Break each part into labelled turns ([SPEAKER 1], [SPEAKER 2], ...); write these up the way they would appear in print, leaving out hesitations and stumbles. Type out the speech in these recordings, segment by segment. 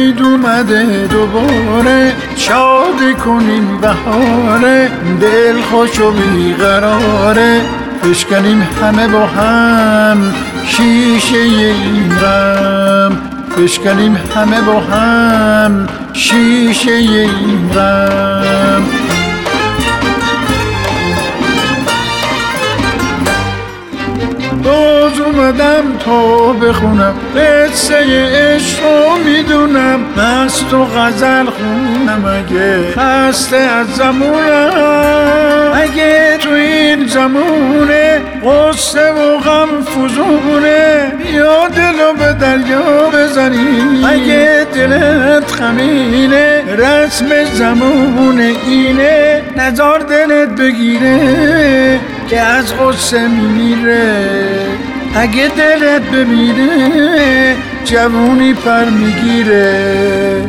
[SPEAKER 1] عید اومده دوباره، شاد کنیم بهاره، دل خوش و بیقراره، بشکنیم همه با هم شیشه این غم، بشکنیم همه با هم شیشه این غم. باز اومدم تا بخونم قصه عشق رو میدونم، مست و غزل خونم اگه خسته از زمونم، اگه تو این زمونه غصه و غم فزونه، یا دلو به دریا بزنی اگه دلت خمینه، رسم زمونه اینه نزار دلت بگیره که از غصه میمیره، اگه دلت بمیره جوونی پر میگیره.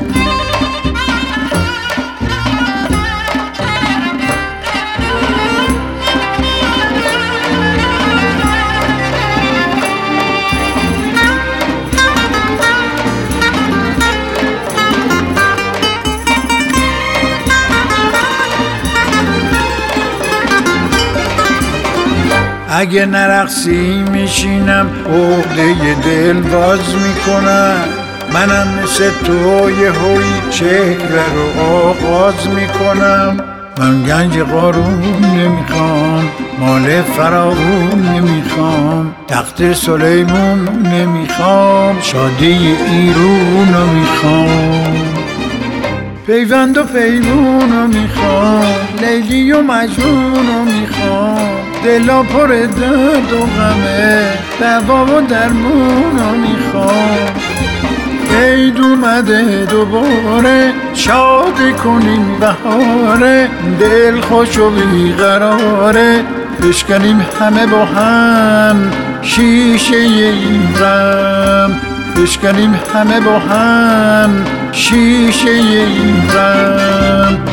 [SPEAKER 1] اگه نرقصی میشینم عقده دل باز میکنم، منم مثل تو یه هوی چهره رو آغاز میکنم. من گنج قارون نمیخوام، مال فراوون نمیخوام، تخت سلیمون نمیخوام، شادی ایرون رو میخوام، پیوند و پیمون رو میخوام، لیلی و مجنون رو میخوام، دلا پر درد و غمه، دوا و درمون رو میخوام. عید اومده دوباره، شاد کنیم بهاره، دل خوش و بیقراره، بشکنیم همه با هم شیشه این غم، بشکنیم همه با هم شیشه این غم.